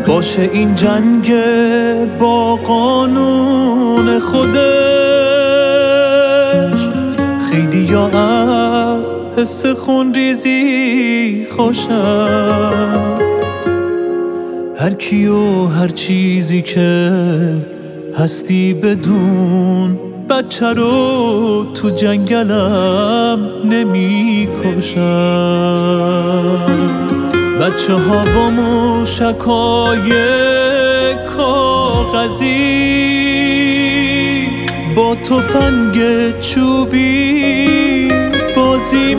باشه این جنگ با قانون خودش. خیلی یا از حس خونریزی خوشم، هر کی و هر چیزی که هستی بدون بچه رو تو جنگلم نمی کشم. بچه ها با موشکای کاغذی با تفنگ چوبی بازی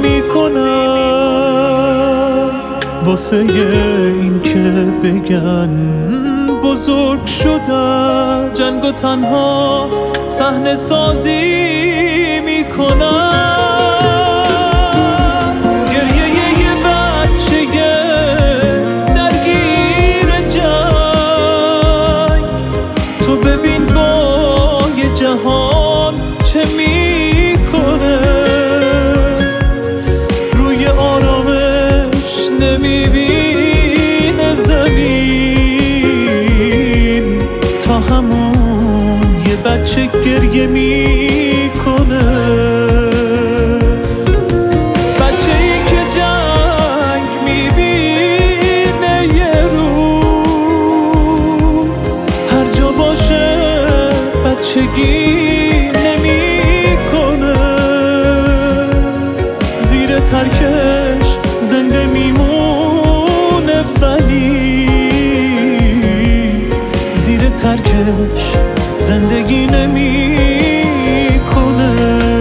میکنن، واسه این که بگن بزرگ شدن. جنگ و تنها صحنه سازی میکنن. ببین با یه جهان چه میکنه، روی آرامش نمیبینه زمین، تا همون یه بچه گریه میکنه. بچه ای که جنگ میبینه یه روز، هر جا باشه بچگی نمی کنه. زیر ترکش زنده میمونه، ولی زیر ترکش زندگی نمی کنه.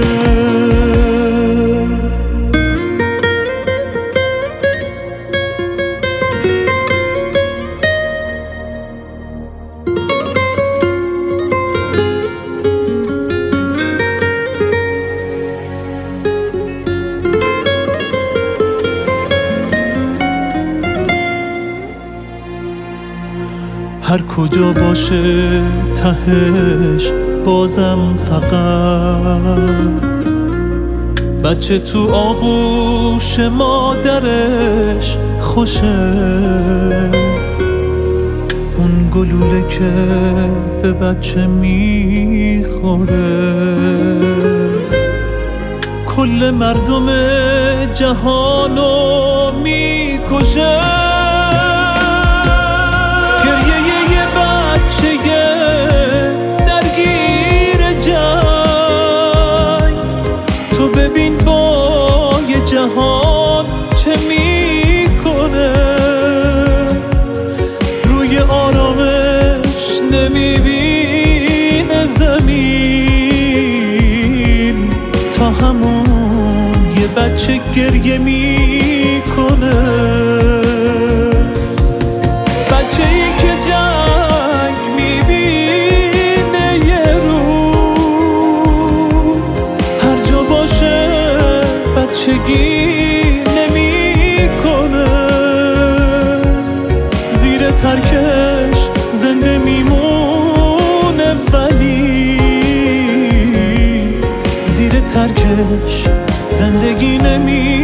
هر کجا باشه تهش بازم فقط بچه تو آغوش مادرش خوشه. اون گلوله که به بچه میخوره کل مردم جهانو میکشه. ببین با یه جهان چه میکنه، روی آرامش نمیبینه زمین، تا همون یه بچه گریه میکنه. بچه ای که جنگ میبینه یه روز، هر جا باشه بچگی نمی کنه. زیر ترکش زنده میمونه، ولی زیر ترکش زندگی نمی